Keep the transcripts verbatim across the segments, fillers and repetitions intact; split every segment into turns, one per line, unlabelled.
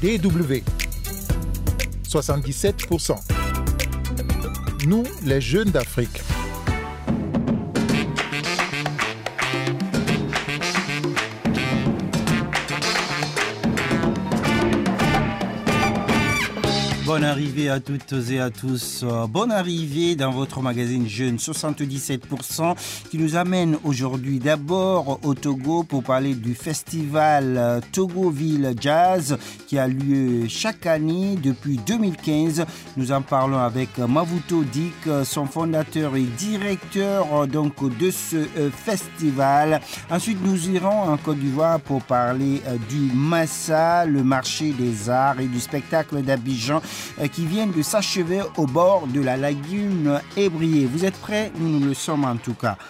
D W. soixante-dix-sept pour cent. Nous, les jeunes d'Afrique.
Bonne arrivée à toutes et à tous. Bonne arrivée dans votre magazine Jeune soixante-dix-sept pour cent qui nous amène aujourd'hui d'abord au Togo pour parler du festival Togoville Jazz qui a lieu chaque année depuis deux mille quinze. Nous en parlons avec Mavuto Dick, son fondateur et directeur donc de ce festival. Ensuite, nous irons en Côte d'Ivoire pour parler du Massa, le marché des arts et du spectacle d'Abidjan qui viennent de s'achever au bord de la lagune Ébrié. Vous êtes prêts? Nous, nous le sommes en tout cas.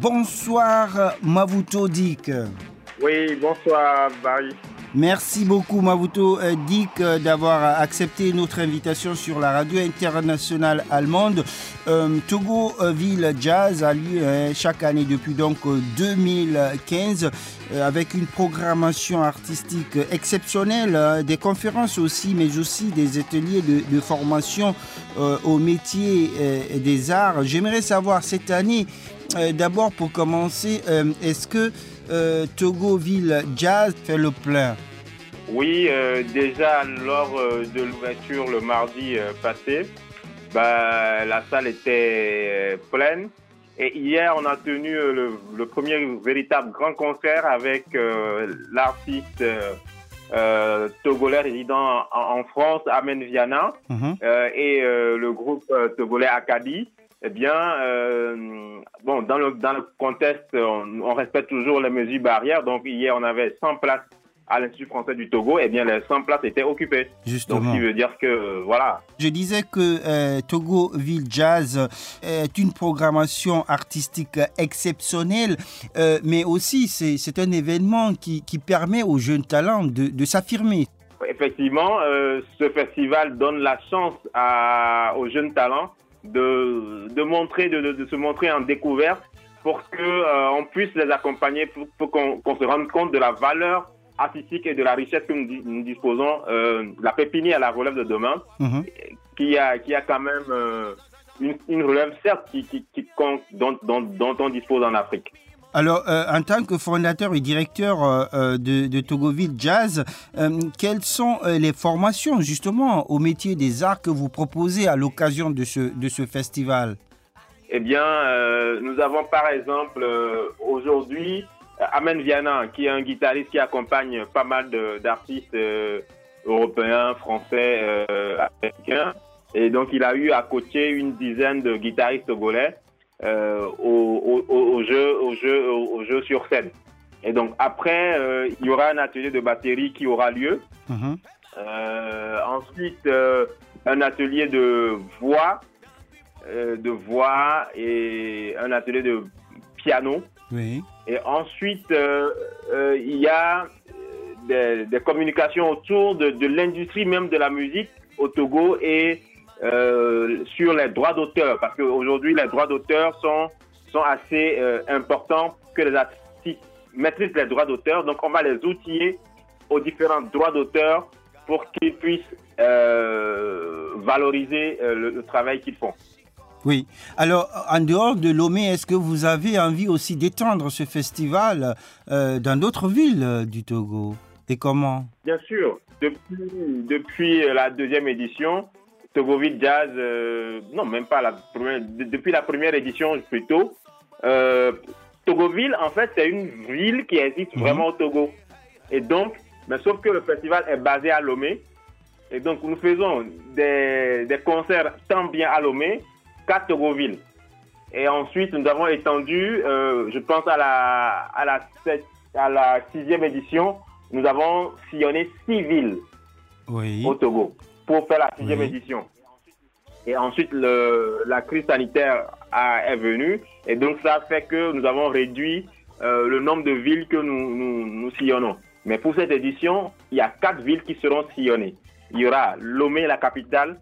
Bonsoir Mavuto Dick.
Oui, bonsoir Barry.
Merci beaucoup Mavuto Dick d'avoir accepté notre invitation sur la radio internationale allemande. Euh, Togoville Jazz a lieu hein, chaque année depuis donc deux mille quinze euh, avec une programmation artistique exceptionnelle, hein, des conférences aussi, mais aussi des ateliers de, de formation euh, au métier euh, des arts. J'aimerais savoir cette année, euh, d'abord pour commencer, euh, est-ce que Euh, Togoville Jazz fait le plein?
Oui, euh, déjà lors euh, de l'ouverture le mardi euh, passé, bah, la salle était euh, pleine. Et hier, on a tenu euh, le, le premier véritable grand concert avec euh, l'artiste euh, euh, togolais résident en, en France, Amen Viana, mm-hmm. euh, et euh, le groupe euh, togolais Acadie. Eh bien, euh, bon, dans le, dans le contexte, on, on respecte toujours les mesures barrières. Donc, hier, on avait cent places à l'Institut français du Togo. Eh bien, les cent places étaient occupées.
Justement.
Donc, ce qui veut dire que, euh, voilà.
Je disais que euh, Togoville Jazz est une programmation artistique exceptionnelle, euh, mais aussi, c'est, c'est un événement qui, qui permet aux jeunes talents de, de s'affirmer.
Effectivement, euh, ce festival donne la chance à, aux jeunes talents De, de montrer, de, de, de se montrer en découverte pour qu'on euh, puisse les accompagner, pour, pour qu'on, qu'on se rende compte de la valeur artistique et de la richesse que nous, nous disposons, euh, la pépinière à la relève de demain, mm-hmm. qui, a, qui a quand même euh, une, une relève, certes, qui, qui, qui compte, dont, dont, dont on dispose en Afrique.
Alors, euh, en tant que fondateur et directeur euh, de, de Togoville Jazz, euh, quelles sont euh, les formations justement au métier des arts que vous proposez à l'occasion de ce, de ce festival?
Eh bien, euh, nous avons par exemple euh, aujourd'hui Amen Viana, qui est un guitariste qui accompagne pas mal de, d'artistes euh, européens, français, euh, américains. Et donc, il a eu à coacher une dizaine de guitaristes togolais. Euh, au, au, au, jeu, au, jeu, au, au jeu sur scène. Et donc après, euh, il y aura un atelier de batterie qui aura lieu. Mm-hmm. Euh, ensuite, euh, un atelier de voix, euh, de voix et un atelier de piano.
Oui.
Et ensuite, euh, euh, il y a des, des communications autour de, de l'industrie même de la musique au Togo et Euh, sur les droits d'auteur, parce qu'aujourd'hui, les droits d'auteur sont, sont assez euh, importants que les artistes maîtrisent les droits d'auteur. Donc, on va les outiller aux différents droits d'auteur pour qu'ils puissent euh, valoriser euh, le, le travail qu'ils font.
Oui. Alors, en dehors de Lomé, est-ce que vous avez envie aussi d'étendre ce festival euh, dans d'autres villes euh, du Togo? Et comment?
Bien sûr. Depuis, depuis la deuxième édition, Togoville Jazz, euh, non, même pas la première, de, depuis la première édition plutôt. Euh, Togoville, en fait, c'est une ville qui existe mmh. vraiment au Togo. Et donc, mais sauf que le festival est basé à Lomé. Et donc, nous faisons des, des concerts tant bien à Lomé qu'à Togoville. Et ensuite, nous avons étendu, euh, je pense à la, à, la sept, à la sixième édition, nous avons sillonné six villes
oui.
au Togo pour faire la sixième
oui.
édition. Et ensuite, le, la crise sanitaire a, est venue. Et donc, ça fait que nous avons réduit euh, le nombre de villes que nous, nous, nous sillonnons. Mais pour cette édition, il y a quatre villes qui seront sillonnées. Il y aura Lomé, la capitale.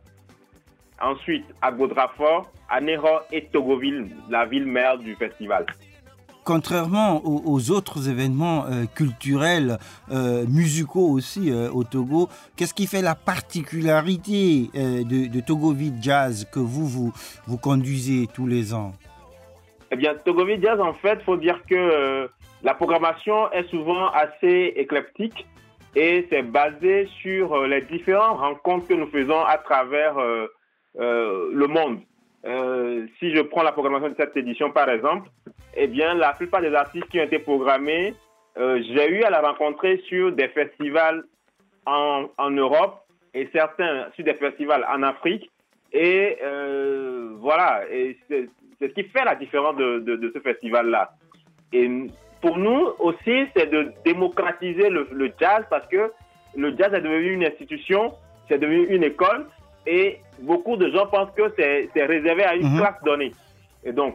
Ensuite, à Godrafort, à Néro et Togoville, la ville mère du festival.
contrairement aux, aux autres événements euh, culturels, euh, musicaux aussi euh, au Togo, qu'est-ce qui fait la particularité euh, de, de Togoville Jazz que vous, vous vous conduisez tous les ans?
Eh bien, Togoville Jazz, en fait, il faut dire que euh, la programmation est souvent assez éclectique et c'est basé sur euh, les différentes rencontres que nous faisons à travers euh, euh, le monde. Euh, si je prends la programmation de cette édition, par exemple, eh bien, la plupart des artistes qui ont été programmés, euh, j'ai eu à la rencontrer sur des festivals en, en Europe et certains sur des festivals en Afrique. Et euh, voilà, et c'est, c'est ce qui fait la différence de, de, de ce festival-là. Et pour nous aussi, c'est de démocratiser le, le jazz parce que le jazz est devenu une institution, c'est devenu une école et beaucoup de gens pensent que c'est, c'est réservé à une mmh. classe donnée. Et donc,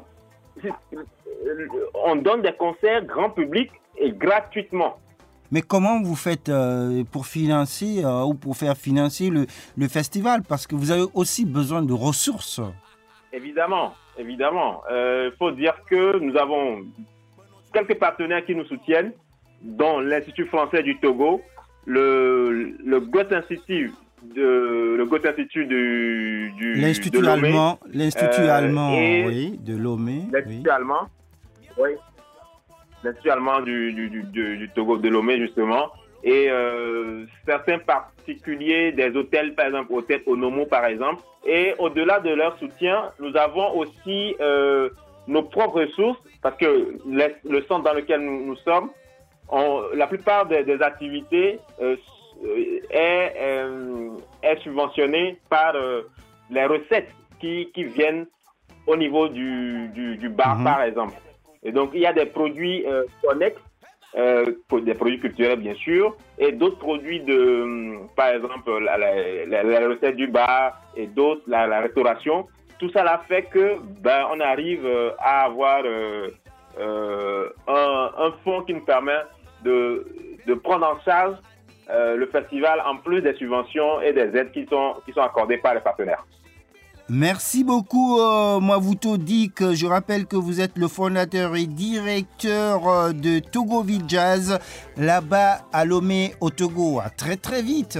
on donne des concerts grand public et gratuitement.
Mais comment vous faites euh, pour financer euh, ou pour faire financer le, le festival? Parce que vous avez aussi besoin de ressources.
Évidemment, évidemment. Il euh, faut dire que nous avons quelques partenaires qui nous soutiennent, dont l'Institut français du Togo, le, le Goethe Institut, de, le Goethe Institut du, du,
l'Institut
de Lomé,
allemand, l'Institut
euh,
allemand, oui, de Lomé.
L'Institut
oui.
allemand, oui. L'Institut allemand du, du, du, du Togo, de Lomé, justement. Et euh, certains particuliers des hôtels, par exemple, hôtel Onomo, par exemple. Et au-delà de leur soutien, nous avons aussi euh, nos propres ressources, parce que les, le centre dans lequel nous, nous sommes, on, la plupart des, des activités euh, est, euh, est subventionnée par euh, les recettes qui, qui viennent au niveau du, du, du bar, mmh. par exemple. Et donc, il y a des produits euh, connexes, euh, des produits culturels, bien sûr, et d'autres produits de, par exemple, la, la, la, la recette du bar et d'autres, la, la restauration. Tout ça là fait que ben, on arrive à avoir euh, euh, un, un fonds qui nous permet de, de prendre en charge euh, le festival en plus des subventions et des aides qui sont, qui sont accordées par les partenaires.
Merci beaucoup, euh, Mwavouto Dik. Je rappelle que vous êtes le fondateur et directeur euh, de Togoville Jazz, là-bas à Lomé, au Togo. À très très vite.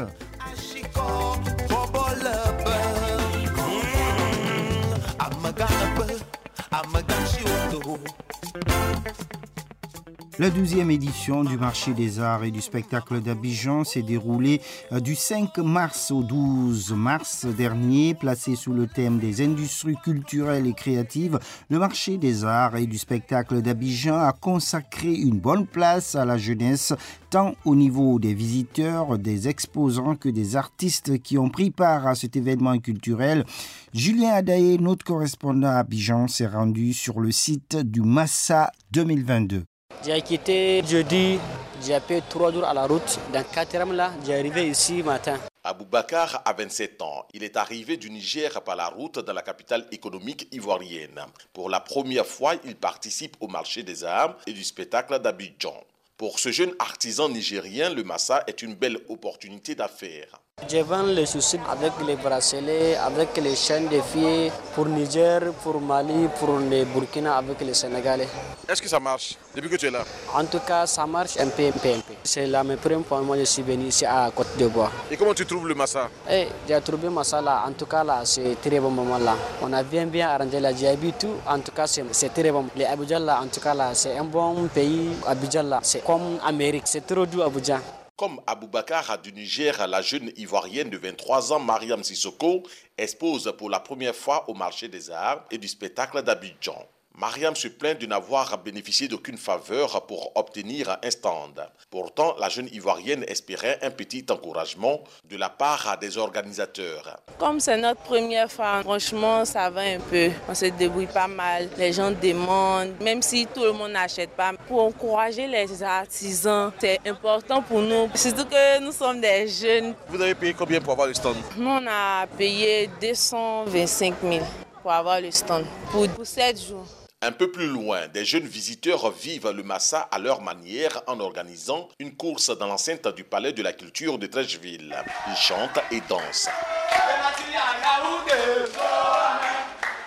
La douzième édition du marché des arts et du spectacle d'Abidjan s'est déroulée du cinq mars au douze mars dernier. Placé sous le thème des industries culturelles et créatives, le marché des arts et du spectacle d'Abidjan a consacré une bonne place à la jeunesse, tant au niveau des visiteurs, des exposants que des artistes qui ont pris part à cet événement culturel. Julien Adaye, notre correspondant à Abidjan, s'est rendu sur le site du Massa deux mille vingt-deux.
J'ai quitté jeudi, j'ai fait trois jours à la route. Dans quatre heures là, j'ai arrivé ici matin.
Aboubacar a vingt-sept ans. Il est arrivé du Niger par la route dans la capitale économique ivoirienne. Pour la première fois, il participe au marché des arts et du spectacle d'Abidjan. Pour ce jeune artisan nigérien, le Massa est une belle opportunité d'affaires.
Je vends les soucis avec les bracelets, avec les chaînes de filles pour Niger, pour Mali, pour le Burkina, avec les Sénégalais.
Est-ce que ça marche depuis que tu es là?
En tout cas, ça marche un peu, un peu, un peu. C'est la même première fois que je suis venu ici à Côte d'Ivoire.
Et comment tu trouves le Massa?
Eh, j'ai trouvé Massa là, en tout cas là, c'est très bon moment là. On a bien bien arrangé là, j'ai habité tout, en tout cas c'est, c'est très bon. Les Abidjan là, en tout cas là, c'est un bon pays. Abidjan là, c'est comme Amérique, c'est trop doux Abidjan.
Comme Aboubacar du Niger, la jeune ivoirienne de vingt-trois ans, Mariam Sissoko, expose pour la première fois au marché des arts et du spectacle d'Abidjan. Mariam se plaint de n'avoir bénéficié d'aucune faveur pour obtenir un stand. Pourtant, la jeune Ivoirienne espérait un petit encouragement de la part des organisateurs.
Comme c'est notre première fois, franchement, ça va un peu. On se débrouille pas mal. Les gens demandent, même si tout le monde n'achète pas. Pour encourager les artisans, c'est important pour nous. Surtout que nous sommes des jeunes.
Vous avez payé combien pour avoir le stand?
Nous, on a payé deux cent vingt-cinq mille pour avoir le stand, pour, pour sept jours.
Un peu plus loin, des jeunes visiteurs vivent le Massa à leur manière en organisant une course dans l'enceinte du Palais de la Culture de Treichville. Ils chantent et dansent.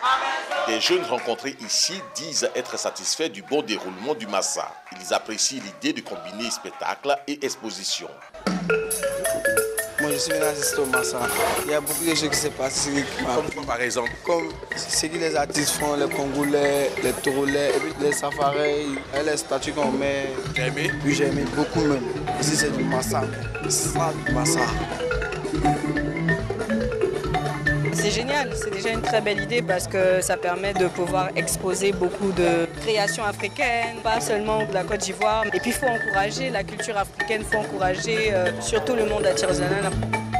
Les jeunes rencontrés ici disent être satisfaits du bon déroulement du Massa. Ils apprécient l'idée de combiner spectacle et exposition.
Moi, je suis venu assister au Massa. Il y a beaucoup de choses qui se passent ici.
Comme quoi, par exemple?
Comme ce que les artistes font, les Congolais, les Toroulais, et puis les safaris, et les statues qu'on met.
J'ai aimé?
Oui, j'ai aimé beaucoup même. Ici, c'est du Massa. C'est ça, du Massa.
C'est génial, c'est déjà une très belle idée parce que ça permet de pouvoir exposer beaucoup de créations africaines, pas seulement de la Côte d'Ivoire. Et puis il faut encourager la culture africaine, il faut encourager euh, surtout le monde artisanal.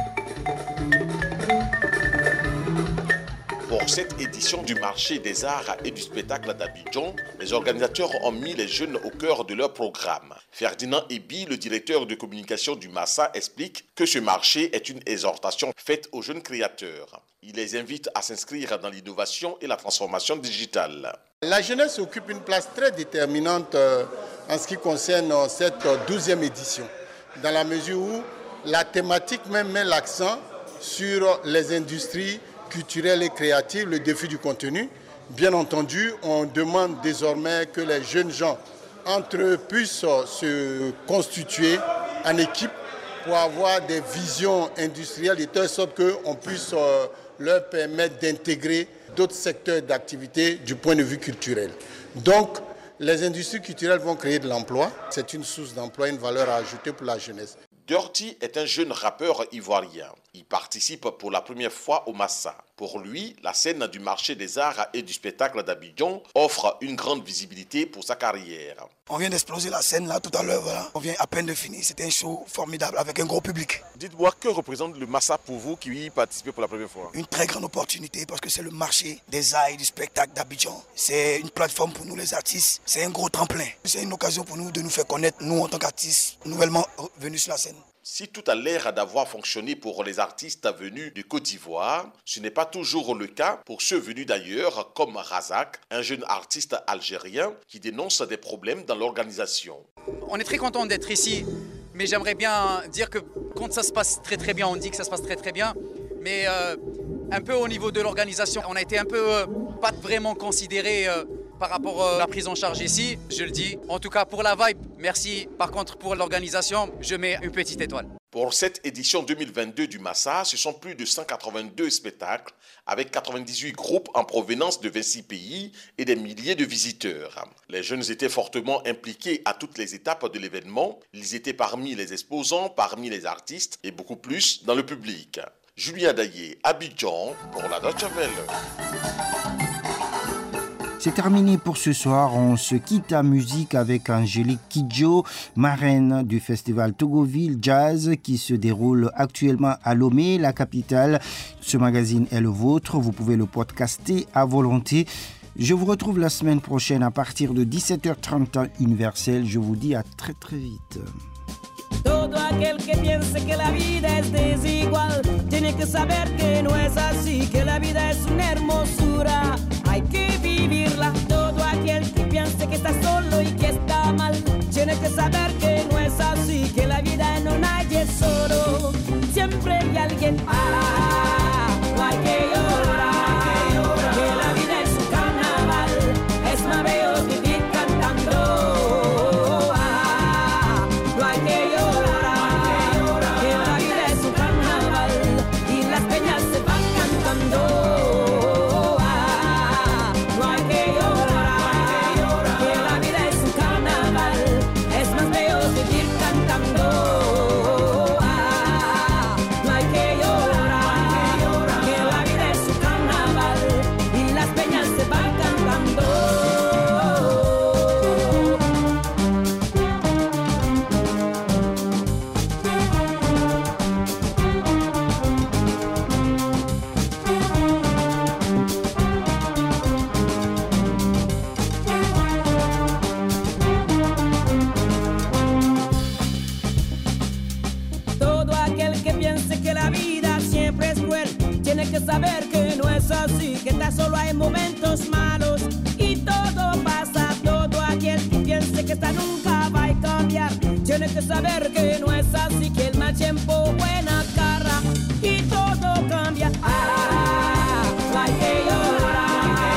Pour cette édition du marché des arts et du spectacle d'Abidjan, les organisateurs ont mis les jeunes au cœur de leur programme. Ferdinand Ebi, le directeur de communication du Massa, explique que ce marché est une exhortation faite aux jeunes créateurs. Il les invite à s'inscrire dans l'innovation et la transformation digitale.
La jeunesse occupe une place très déterminante en ce qui concerne cette douzième édition, dans la mesure où la thématique même met l'accent sur les industries culturelles et créatives, le défi du contenu. Bien entendu, on demande désormais que les jeunes gens entre eux puissent se constituer en équipe pour avoir des visions industrielles de telle sorte qu'on puisse leur permettre d'intégrer d'autres secteurs d'activité du point de vue culturel. Donc, les industries culturelles vont créer de l'emploi. C'est une source d'emploi, une valeur à ajouter pour la jeunesse.
Dirty est un jeune rappeur ivoirien. Il participe pour la première fois au Massa. Pour lui, la scène du marché des arts et du spectacle d'Abidjan offre une grande visibilité pour sa carrière.
On vient d'exploser la scène là tout à l'heure. Voilà. On vient à peine de finir. C'était un show formidable avec un gros public.
Dites-moi, que représente le Massa pour vous qui y participez pour la première fois?
Une très grande opportunité parce que c'est le marché des arts et du spectacle d'Abidjan. C'est une plateforme pour nous les artistes. C'est un gros tremplin. C'est une occasion pour nous de nous faire connaître, nous en tant qu'artistes nouvellement venus sur la scène.
Si tout a l'air d'avoir fonctionné pour les artistes venus de Côte d'Ivoire, ce n'est pas toujours le cas pour ceux venus d'ailleurs, comme Razak, un jeune artiste algérien qui dénonce des problèmes dans l'organisation.
On est très content d'être ici, mais j'aimerais bien dire que quand ça se passe très très bien, on dit que ça se passe très très bien, mais euh, un peu au niveau de l'organisation, on a été un peu euh, pas vraiment considéré euh, par rapport à la prise en charge ici, je le dis. En tout cas pour la vibe, merci. Par contre pour l'organisation, je mets une petite étoile.
Pour cette édition deux mille vingt-deux du Massa, ce sont plus de cent quatre-vingt-deux spectacles avec quatre-vingt-dix-huit groupes en provenance de vingt-six pays et des milliers de visiteurs. Les jeunes étaient fortement impliqués à toutes les étapes de l'événement. Ils étaient parmi les exposants, parmi les artistes et beaucoup plus dans le public. Julien Daillé, Abidjan, pour la Deutsche Welle.
C'est terminé pour ce soir. On se quitte à musique avec Angélique Kidjo, marraine du festival Togoville Jazz qui se déroule actuellement à Lomé, la capitale. Ce magazine est le vôtre. Vous pouvez le podcaster à volonté. Je vous retrouve la semaine prochaine à partir de dix-sept heures trente temps universel. Je vous dis à très très vite.
Todo aquel que piense que la vida es desigual tiene que saber que no es así, que la vida es una hermosura, hay que vivirla. Todo aquel que piense que está solo y que está mal tiene que saber que no es así, que la vida no nadie es solo, siempre hay alguien. Ah, no hay que llorar, que la vida es un carnaval, es más bello vivir cantando. Saber que no es así, que tan solo hay momentos malos y todo pasa. Todo aquel que piense que esta nunca va a cambiar tiene que saber que no es así, que el mal tiempo buena cara y todo cambia. Ah, no hay que llorar.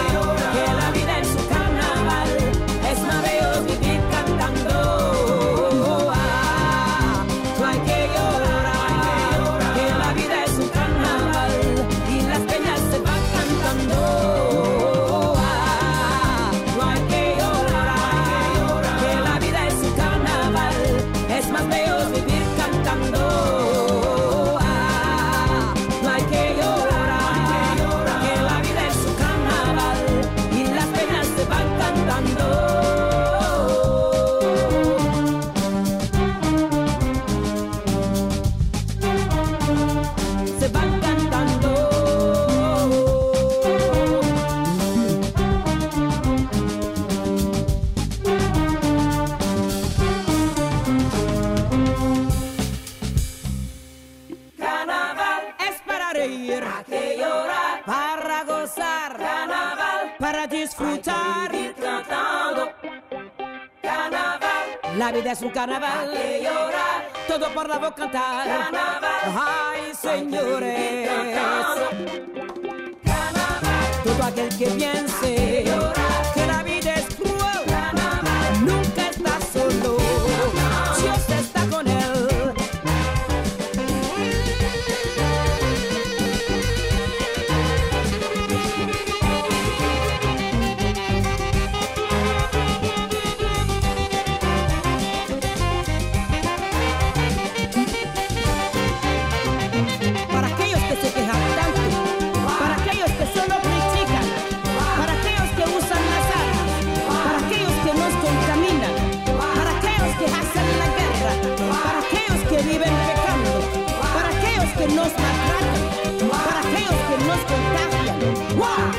hay que llorar, para gozar, carnaval, para disfrutar, hay que vivir cantando, carnaval, la vida es un carnaval, hay que llorar, todo por la voz cantar, carnaval, ay señores, carnaval, todo aquel que piense que la vida es cruel, carnaval, nunca está solo, Dios está con él. Nos maltratan, para aquellos que nos contagian. ¡Wow!